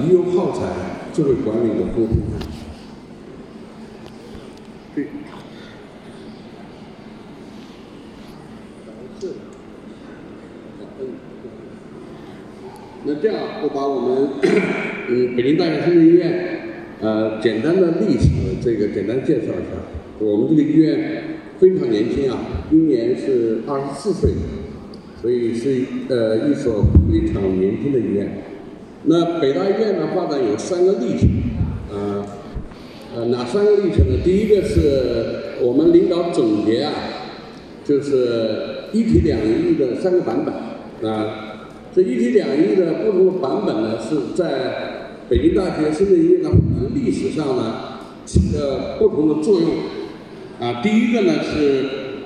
用耗材就会管理的公平。对。那这样，我把我们北京大学深圳医院简单的历史简单介绍一下。我们这个医院非常年轻啊，今年是24岁，所以是一所非常年轻的医院。那北大医院的发展有3个历程，哪3个历程呢？第一个是我们领导总结啊，就是一体两医的3个版本啊。这一体两医的不同的版本呢，是在北京大学深圳医院的历史上呢起了不同的作用啊。第一个呢是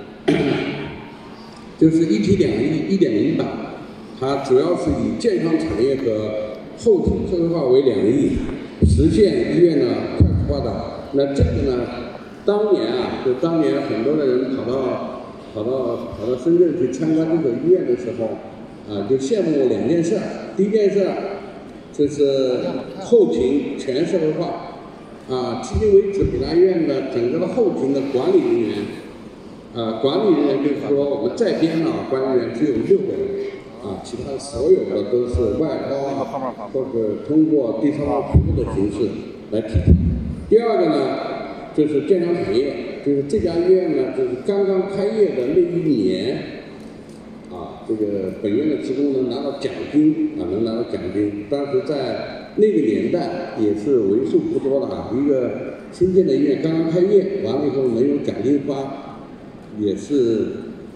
就是一体两医 1.0 版，它主要是以健康产业和后勤社会化为2翼，实现医院的快速发展。那这个呢，当年很多的人跑到深圳去参观这个医院的时候。就羡慕2件事。第一件事就是后勤全社会化迄今为止，北大医院的整个的后勤的管理人员，就是说我们在编管理员只有6个人其他所有的都是外包或者通过第三方服务的形式来提供。第二个呢，就是健康产业，就是这家医院呢，就是刚刚开业的那1年。这个本院的职工能拿到奖金当时在那个年代也是为数不多的一个新建的医院刚刚开业，完了以后能有奖金发，也是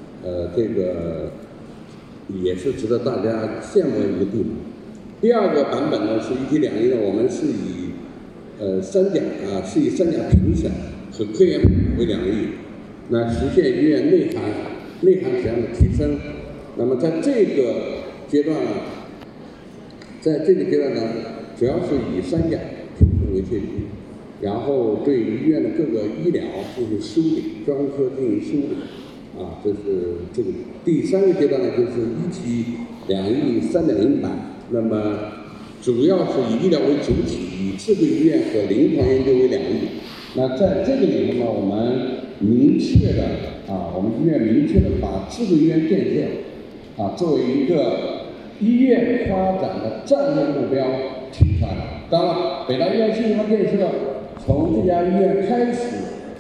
也是值得大家羡慕的一个地方。第2个版本呢是一体两医呢，我们是以3甲评审和科研为2翼，那实现医院内涵质量的提升。那么在这个阶段呢，主要是以3甲评审为界定，然后对医院的各个医疗进行梳理，专科进行梳理这是这个第3个阶段呢，就是一体两翼 3.0 版。那么主要是以医疗为主体，以智慧医院和临床研究为2翼。那在这个里头呢，我们医院明确的把智慧医院建设作为一个医院发展的战略目标提出来了。当然，北大医院信息化建设从这家医院开始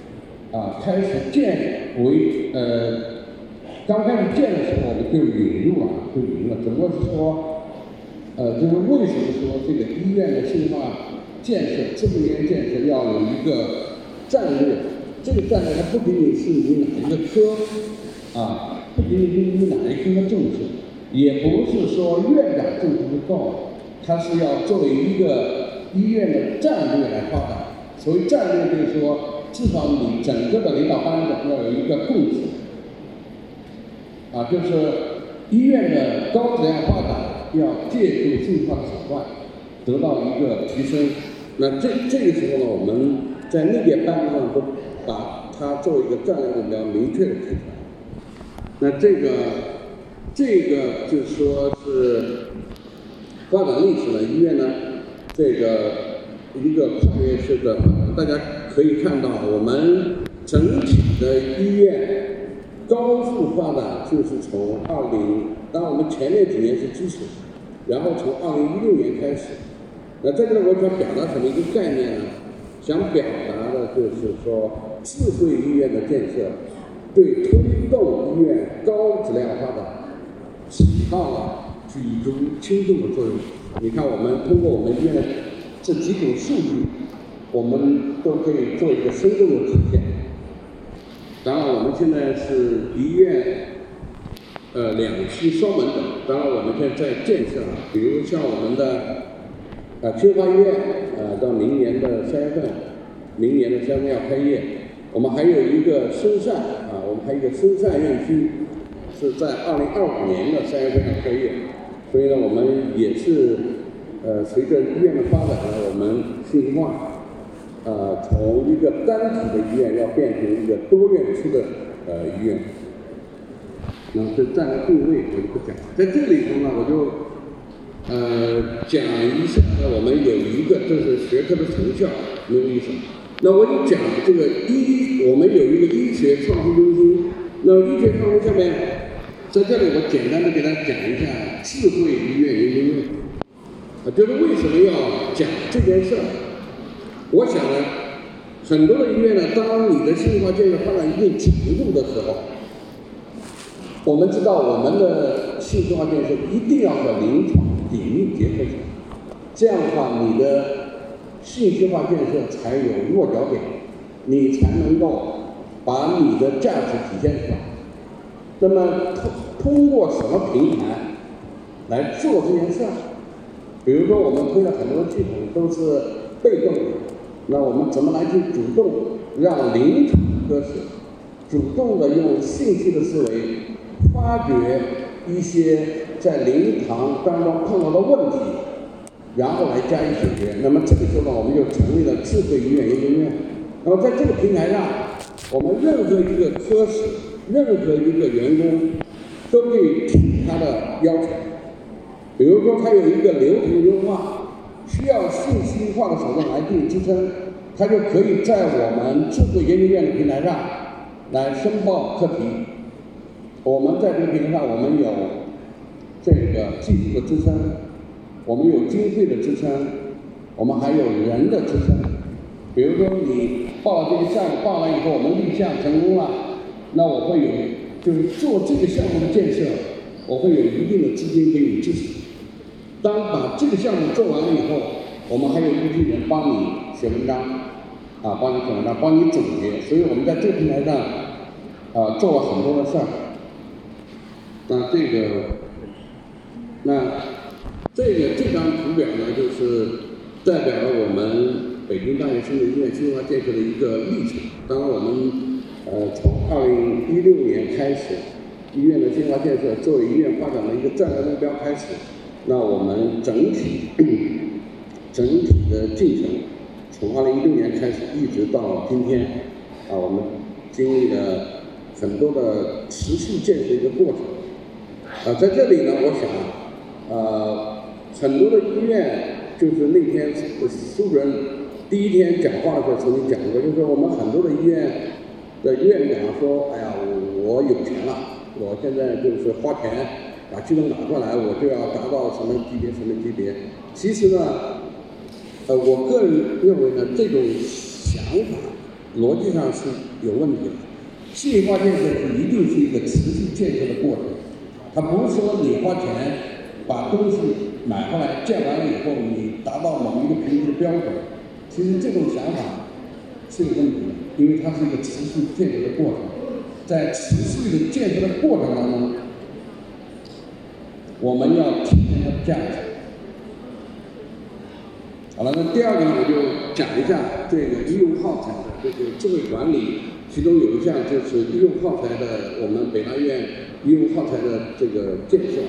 建为刚开始建的时候，我们就引入了，只不过是说就是为什么说这个医院的信息化建设、智慧医院建设要有一个战略？这个战略它不仅仅是你哪一个科不仅仅是你哪一科的政策，也不是说院长政策就够了，它是要作为一个医院的战略来发展。所谓战略，就是说至少你整个的领导班子要有一个共识就是医院的高质量发展要借助信息化手段得到一个提升。那这个时候呢，我们在那边班子上都把它作为一个战略目标明确的提出来。那这个就说是发展历史呢，医院呢这个一个跨越式的，大家可以看到我们整体的医院高速发展就是从当然我们前面几年是基础，然后从2016年开始。那这个我想表达什么一个概念呢？想表达的就是说智慧医院的建设对推动医院高质量发展起到了举足轻重的作用。你看，我们通过我们医院的这几种数据，我们都可以做一个生动的体现。当然，我们现在是医院2期双门诊，当然我们现在在建设比如像我们的清华医院到明年的3月要开业。我们还有一个深汕深汕院区是在2025年的3月份要开业。所以呢，我们也是随着医院的发展呢，我们信息化从一个单体的医院要变成一个多院区的医院。那这战略定位我就不讲，在这里头呢，我就讲一下呢，我们有一个，这是学科的成效，没有意思。那我就讲这个我们有一个医学创新中心。那医学创新下面，在这里我简单的给大家讲一下智慧医院研究院。就是为什么要讲这件事儿？我想呢，很多的医院呢，当你的信息化建设发展一定程度的时候，我们知道我们的信息化建设一定要和临床紧密结合起来，这样的话，你的信息化建设才有落脚点，你才能够把你的价值体现出来。那么通过什么平台来做这件事儿？比如说我们推了很多系统都是被动的，那我们怎么来去主动让临床科室主动的用信息的思维发掘一些在临床当中碰到的问题，然后来加以解决。那么这个时候呢，我们就成立了智慧医院研究院。那么在这个平台上，我们任何一个科室、任何一个员工都可以提他的要求。比如说，他有一个流程优化，需要信息化的手段来进行支撑，他就可以在我们智慧研究院的平台上来申报课题。我们在这个平台上，我们有这个技术的支撑，我们有经费的支撑，我们还有人的支撑。比如说你报了这个项目，报了以后我们立项成功了，那我会有就是做这个项目的建设，我会有一定的资金给你支持。当把这个项目做完了以后，我们还有一批人帮你写文章，帮你写文章，帮你总结。所以我们在这个平台上，做了很多的事儿。这张图表呢，就是代表了我们北京大学深圳医院信息化建设的一个历程。当然，我们从2016年开始，医院的信息化建设作为医院发展的一个战略目标开始。那我们整体的进程，从2016年开始一直到今天，我们经历了很多的持续建设一个过程。在这里呢，我想，很多的医院，就是那天苏主任第一天讲话的时候曾经讲过，就是我们很多的医院的院长说，哎呀，我有钱了，我现在就是花钱把技能拿过来，我就要达到什么级别什么级别。其实呢，我个人认为呢，这种想法逻辑上是有问题的。信息化建设一定是一个持续建设的过程，它不是说你花钱把东西买回来建完了以后，你达到某一个评级的标准。其实这种想法是有问题的，因为它是一个持续建设的过程。在持续的建设的过程当中，我们要体现它的价值。好了，那第二个呢，我就讲一下这个医用耗材的这个智慧管理，其中有一项就是医用耗材的，我们北大院医用耗材的这个建设。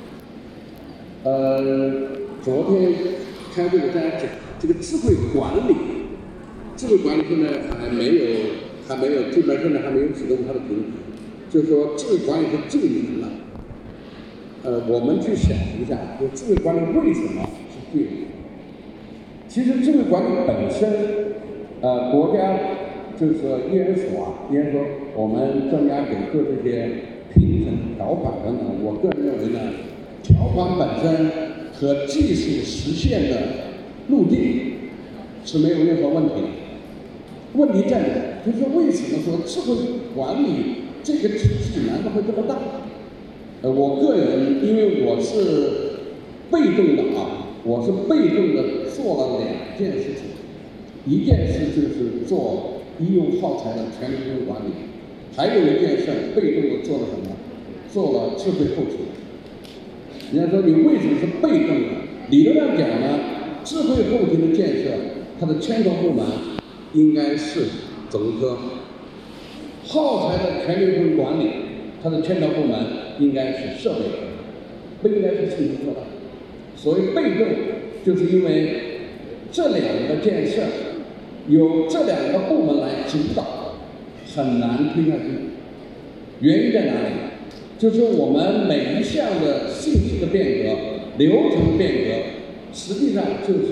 昨天开会给大家讲这个智慧管理，智慧管理现在还没有这边现在还没有启动它的平台，就是说智慧管理是最难的。我们去想一下，就智慧管理为什么是最难的？其实智慧管理本身，国家就是说医研所我们专家给做这些评审条款等等，我个人认为呢，条款本身和技术实现的路径是没有任何问题的。问题在哪？就是为什么说智慧管理这个体系难度会这么大？我个人因为我是被动的我是被动的做了2件事情，一件事就是做医用耗材的全流程管理，还有一件事被动的做了什么？做了智慧后勤。人家说你为什么是被动的？理论上讲呢，智慧后勤的建设，它的牵头部门应该是整科；耗材的全流程管理，它的牵头部门应该是设备科，不应该是信息科的。所谓被动，就是因为这2个建设由这2个部门来主导，很难推下去。原因在哪里？就是我们每一项的信息的变革、流程变革，实际上就是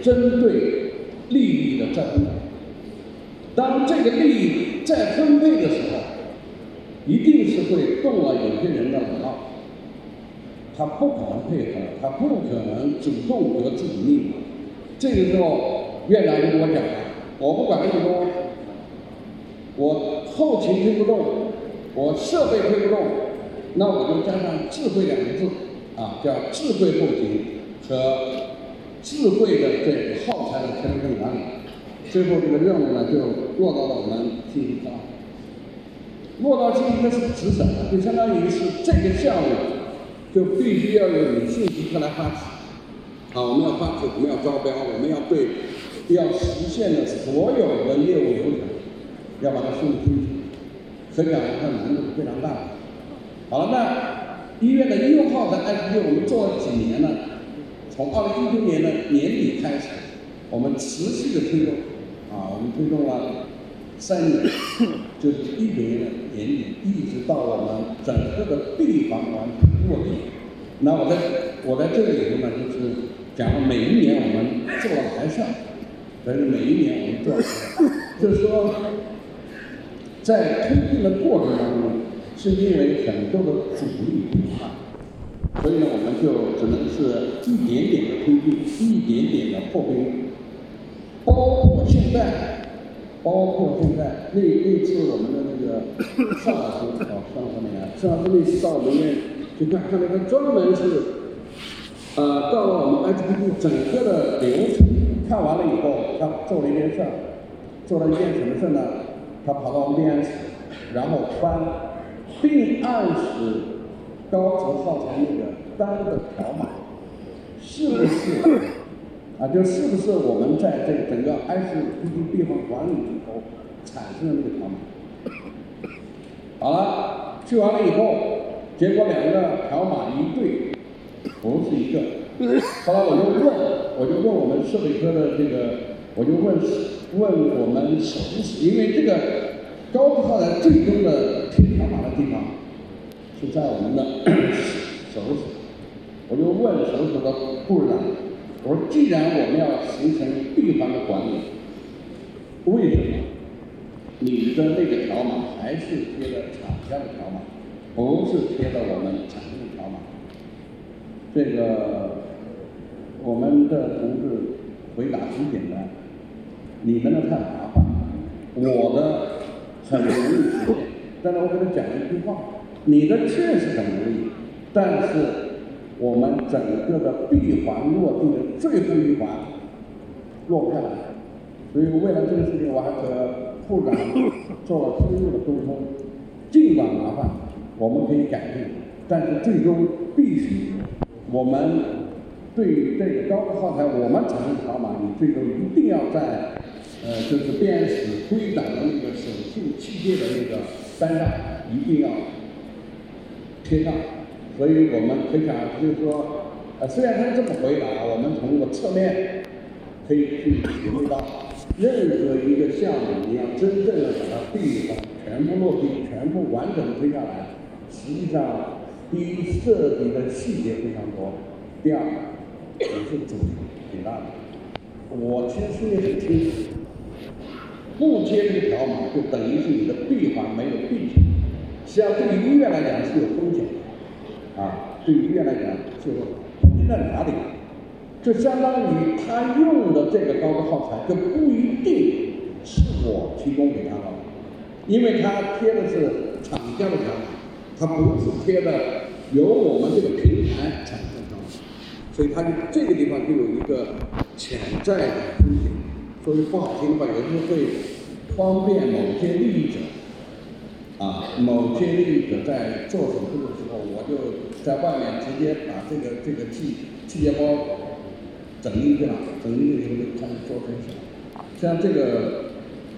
针对利益的再分配。当这个利益再分配的时候，一定是会动了有些人的脑，他不可能配合，他不可能主动得自己命。这个时候，院长就跟我讲了，我不管那么多，我后勤推不动，我设备推不动，那我就加上智慧两个字，啊，叫智慧后勤和智慧的这个耗材的全程管理。最后这个任务呢，就落到了我们信息科。落到信息科是职审的，就相当于是这个项目就必须要由你信息科来发起。啊，我们要发起，我们要招标，我们要实现的所有的业务流程，要把它梳理清楚。可想它难度是非常大的。好了，那医院的医用耗材 ICP 我们做了几年了？从2019年的年底开始，我们持续的推动，啊，我们推动了3年，就是19年的年底，一直到我们整个的闭环完全落地。那我在这里头呢，就是讲了每一年我们做了哪些事儿，但是每一年我们做了什么，就是说，在推进的过程当中，是因为很多的阻力不大，所以呢，我们就只能是一点点的推进，一点点的破冰，包括现在那次我们的那个尚老师那次到我们院去看那个专门是到了我们 HPP 整个的流程看完了以后，他做了一件事儿，做了一件什么事呢？他跑到我们病案室，然后翻病案室高值耗材那个单的条码，是不是就是不是我们在这个整个 HPP 闭环管理里头产生的那个条码？好了，去完了以后，结果2个条码一对，不是一个。后来我就问我们设备科的这个，我就问我们手术室，因为这个高值耗材最终的贴条码的地方是在我们的手术室，我就问手术室的护士长，我说既然我们要形成闭环的管理，为什么你的那个条码还是贴的厂家的条码，不是贴的我们产生的条码？这个我们的同志回答很简单，你们的太麻烦，我的很容易实现。但是我给他讲一句话，你的确实很容易，但是我们整个的闭环落地的最后一环落不下来，所以为了这个事情，我还和护长做了深入的沟通。尽管麻烦，我们可以改变，但是最终必须我们对于这个高值耗材，我们产生条码，你最终一定要在就是病案室归档的那个手术器械的那个单上一定要贴上。所以我们可以想，就是说，虽然他这么回答，我们从侧面可以去体会到，任何一个项目，你要真正的把它闭环全部落地、全部完整的推下来，实际上，第一，涉及的细节非常多；第二，也是阻力挺大的。我其实说的很清楚，不贴这个条码，就等于是你的闭环没有闭起来。实际上，对于医院来讲是有风险的。对于医院来讲，就是风险在哪里？就相当于他用的这个高值耗材，就不一定是我提供给他的，因为他贴的是厂家的条码，他不是贴的由我们这个平台产生的条码，所以他就这个地方就有一个潜在的风险。说句不好听的话，有时候会方便某些利益者。某些利益者在做手术的时候，我就在外面直接把这个气节包整进去了，整进去以后就开始做手术。像这个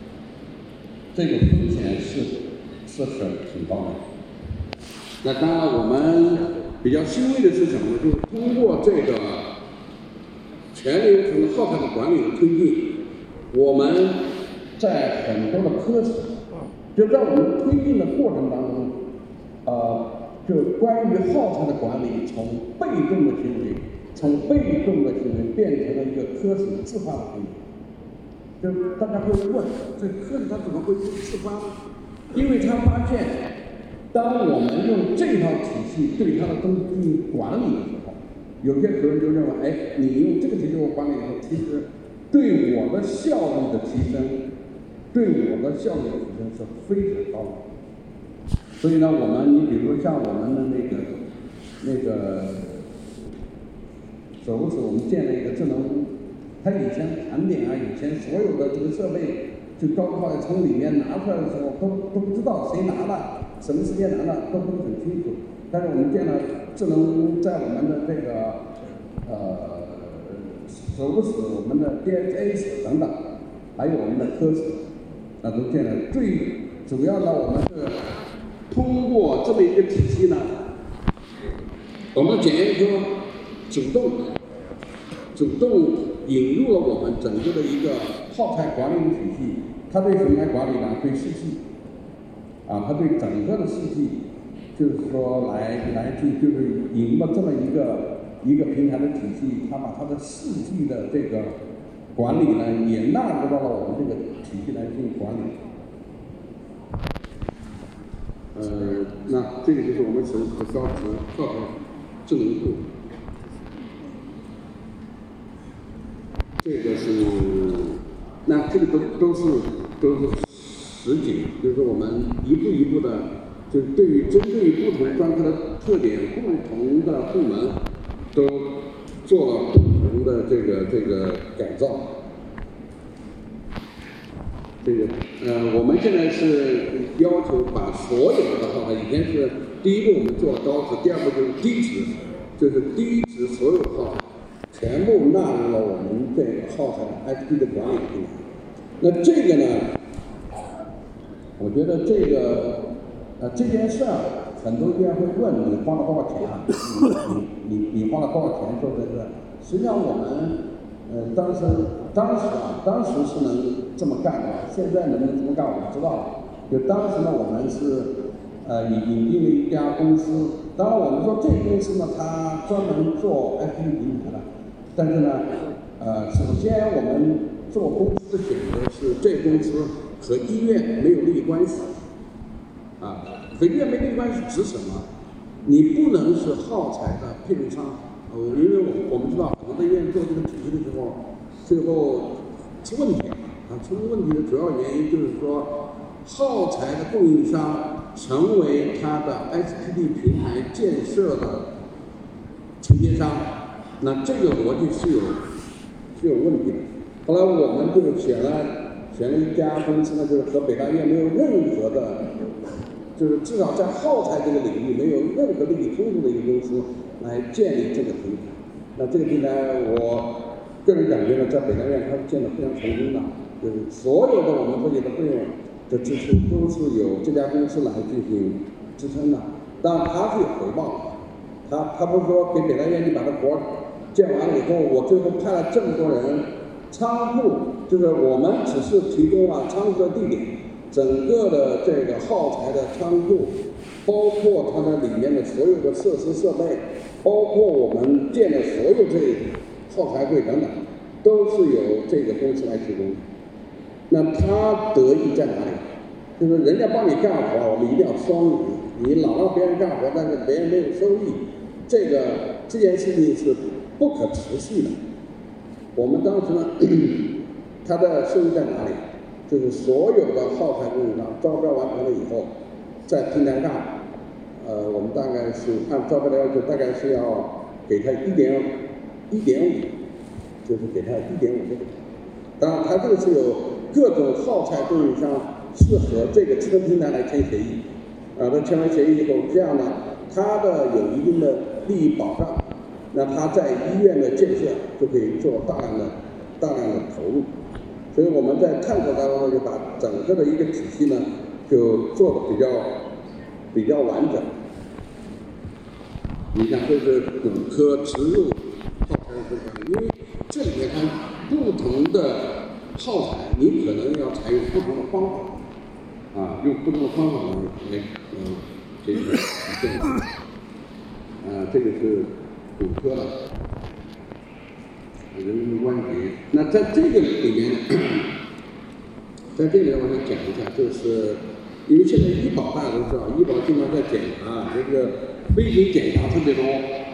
风险是很高的。那当然，我们比较欣慰的是什么呢？就是通过这个全流程的耗材的管理的推进，我们在很多的科室。就在我们推进的过程当中，就关于耗材的管理，从被动的行为从被动的行为变成了一个科室自发的行为。就大家会问，这科室它怎么会自发呢？因为他发现，当我们用这套体系对它的东西进行管理的时候，有些时候就认为，哎，你用这个体系我管理以后，其实对我的效率的提升，是非常高的。所以呢，你比如说像我们的那个手术室，我们建了一个智能屋，它以前盘点啊，以前所有的这个设备，就高科技从里面拿出来的时候，都不知道谁拿了，什么时间拿了，都不是很清楚。但是我们建了智能屋，在我们的这个手术室、我们的 DSA 室等等，还有我们的科室，那都建了。最主要呢，我们是通过这么一个体系呢，我们检验科主动引入了我们整个的一个耗材管理的体系。它对什么来管理呢？对试剂，它对整个的试剂，就是说就是引入了这么一个平台的体系，它把它的试剂的这个管理呢，也纳入到了我们这个体系来进行管理。那这个就是我们手术高层智能部。这个是，那这个都是实景，就是说我们一步一步的，就是针对于不同专科的特点、不同的部门，都做了不同的这个改造。我们现在是要求把所有的耗材，以前是第一步我们做了高值，第二步就是低值，就是低值所有的耗材全部纳入了我们这个耗材的 SP 的管理平台。那这个呢，我觉得这件事儿，很多医院会问你花了多少钱啊？你花了多少钱做这个？实际上我们当时是能这么干的，现在能不能这么干我不知道了。就当时呢，我们是引进了一家公司，当然我们说这个公司呢，它专门做 SP 平台的，但是呢，首先我们做公司的选择是这个公司和医院没有利益关系，和医院没利益关系指什么？你不能是耗材的配送商。因为我们知道很多的医院做这个体系的时候，最后出问题出问题的主要原因就是说，耗材的供应商成为它的 SPD 平台建设的承接商，那这个逻辑是有问题的。后来我们就选了一家公司呢，就是和北大医院没有任何的，就是至少在耗材这个领域没有任何利益冲突的一个公司。来建立这个平台，那这个平台，我个人感觉呢，在北大医院它是建得非常成功的，就是所有的我们这里的费用的支出都是由这家公司来进行支撑的，当然它是有回报的，它不是说给北大医院你把这活建完了以后，我最后派了这么多人，仓库就是我们只是提供了仓库的地点，整个的这个耗材的仓库。包括它的里面的所有的设施设备，包括我们建的所有这耗材柜等等，都是由这个公司来提供。那它得益在哪里？就是人家帮你干活，我们一定要双赢。你老让别人干活，但是别人没有收益，这件事情是不可持续的。我们当时呢，它的收益在哪里？就是所有的耗材供应商招标完成了以后，在平台上。我们大概是按招标的要求，大概是要给他1.5，就是给他1.5这个。当然，它这个是有各种耗材供应商是和这个智能平台来签协议，它签完协议以后，这样呢，它的有一定的利益保障，那它在医院的建设就可以做大量的投入。所以我们在探索当中呢，就把整个的一个体系呢，就做的比较完整。你看，这是骨科植入耗材的分管理，因为这里面它不同的耗材，你可能要采用不同的方法，用不同的方法来这个这个是骨科了。 人身关节。那在这个里面，在这里我想讲一下，就是因为现在医保大家都知道，医保经常在检查，这个飞行检查特别多。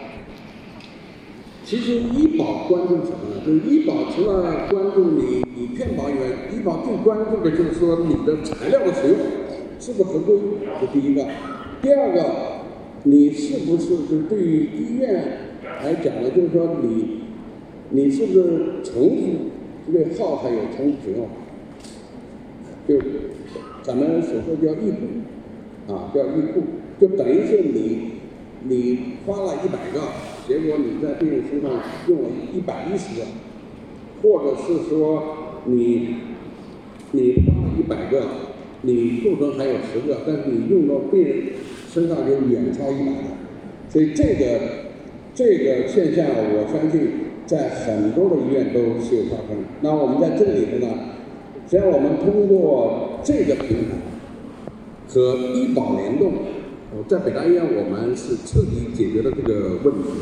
其实医保关注什么呢？就是医保除了关注你骗保以外，医保最关注的就是说你的材料的使用是不是合规，这第一个。第二个，你是不是就对于医院来讲呢？就是说你是不是重复对耗材有重复使用？就咱们所说叫预库啊，叫预库，就等于是你花了100个。结果你在病人身上用了110个，或者是说你花了100个，你库存还有10个，但是你用到病人身上就远超100个，所以这个现象，我相信在很多的医院都是有发生。那我们在这里头呢，只要我们通过这个平台和医保联动。在北大医院，我们是彻底解决了这个问题，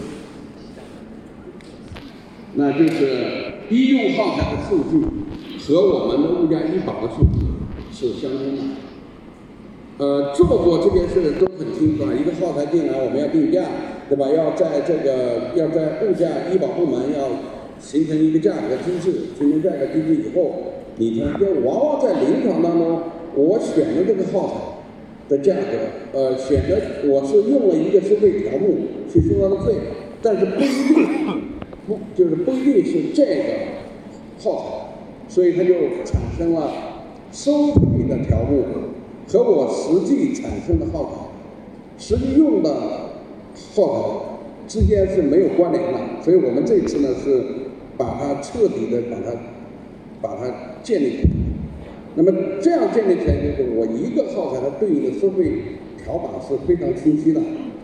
那就是医用耗材的数据和我们的物价医保的数据是相通的。做过这件事都很清楚啊，一个耗材进来我们要定价，对吧？要在物价医保部门要形成一个价格机制，形成价格机制以后，你看，往往在临床当中，我选的这个耗材的价格，选的我是用了一个收费条目去收它的费，但是不一定是这个耗材，所以它就产生了收费的条目和我实际产生的耗材、实际用的耗材之间是没有关联的，所以我们这次呢是把它彻底的把它建立起来。那么这样建立起来，就是我一个耗材它对应的收费条码是非常清晰的。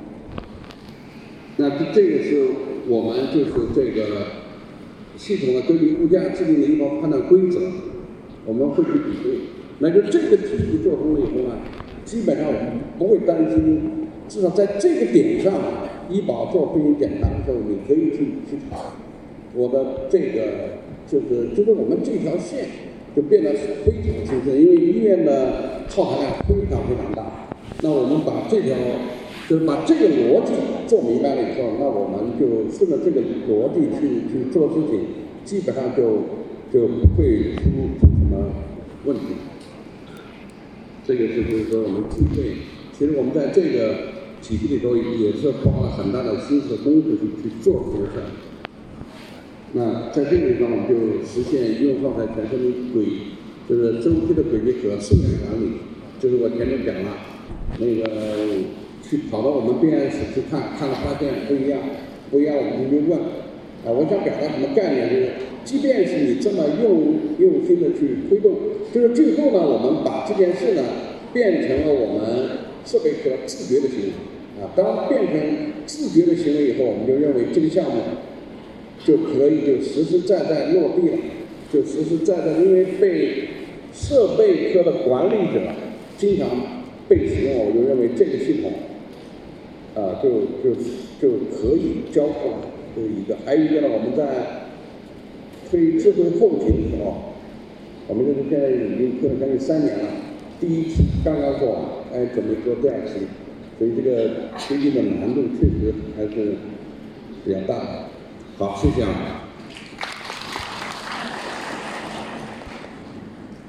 那这个是我们就是这个系统呢，根据物价制定的医保判断规则，我们会去比对。那就这个体系做通了以后呢，基本上我们不会担心，至少在这个点上，医保做飞行检查的时候，你可以去查。我的这个就是我们这条线就变得非常清晰，因为医院的耗材量非常非常大。那我们把这个逻辑做明白了以后，那我们就顺着这个逻辑去做事情，基本上就不会出什么问题。这个就是说我们自费，其实我们在这个体系里头也是花了很大的心思功夫去做这个事儿。那在这个地方，我们就实现医用耗材全生就是周期的轨迹和生产管理。就是我前面讲了，那个去跑到我们病案室去看了发现不一样，我们就问，我想表达什么概念，就是即便是你这么用心的去推动，就是最后呢，我们把这件事呢变成了我们设备科自觉的行为当变成自觉的行为以后，我们就认为这个项目就可以就实实在在落地了，就实实在在，因为被设备科的管理者经常被使用，我就认为这个系统就可以交付了。这是一个，还有一个呢，我们在推智慧后勤的时候，我们就是现在已经推了将近3年了，第一期刚刚做完，准备做第2期，所以这个推进的难度确实还是比较大的。好，谢谢啊。